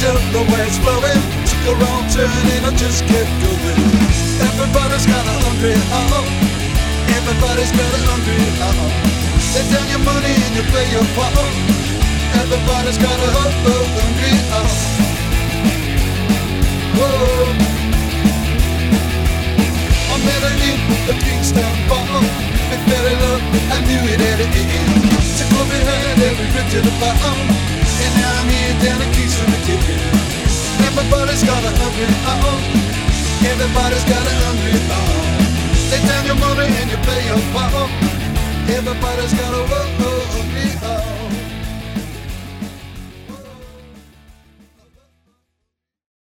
still the way it's flowing. Took a wrong turn and I just kept going. Everybody's got a hungry heart. Everybody's got a hungry heart. Lay down your money and you play your part. Everybody's got a hungry heart. Whoa. I met her in the Kingston bar. We fell in love, I knew it at the end. Took what we had and we ripped it apart. And now I'm here down the Kingston again. Everybody's got a hungry heart. Everybody's got a hungry heart. Lay down your money and you play your part. Everybody's got a hungry heart.